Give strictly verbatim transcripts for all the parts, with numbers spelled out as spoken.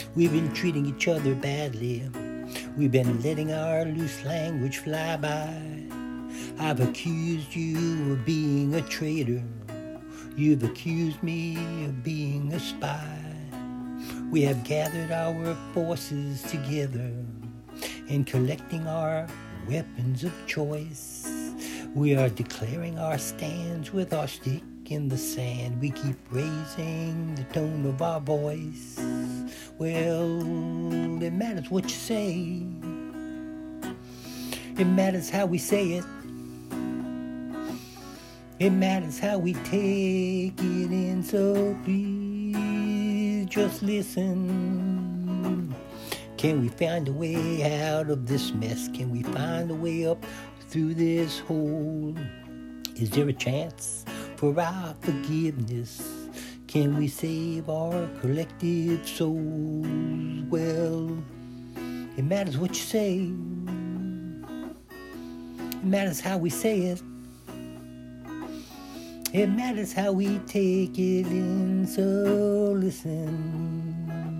We've been treating each other badly. We've been letting our loose language fly by. I've accused you of being a traitor. You've accused me of being a spy. We have gathered our forces together and collecting our weapons of choice. We are declaring our stands with our stick in the sand. We keep raising the tone of our voice. Well, it matters what you say. It matters how we say it. It matters how we take it in, so please just listen. Can we find a way out of this mess? Can we find a way up through this hole? Is there a chance for our forgiveness? Can we save our collective souls? Well, it matters what you say. It matters how we say it. It matters how we take it in, so listen.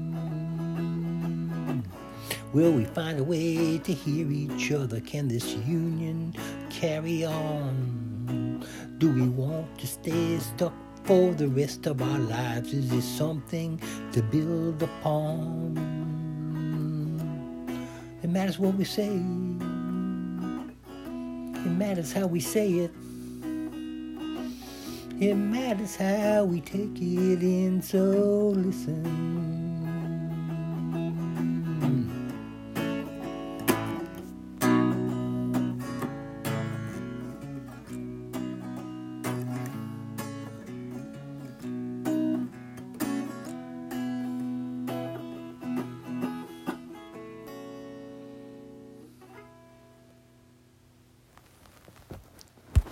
Will we find a way to hear each other? Can this union carry on? Do we want to stay stuck for the rest of our lives? Is this something to build upon? It matters what we say. It matters how we say it. It matters how we take it in, so listen.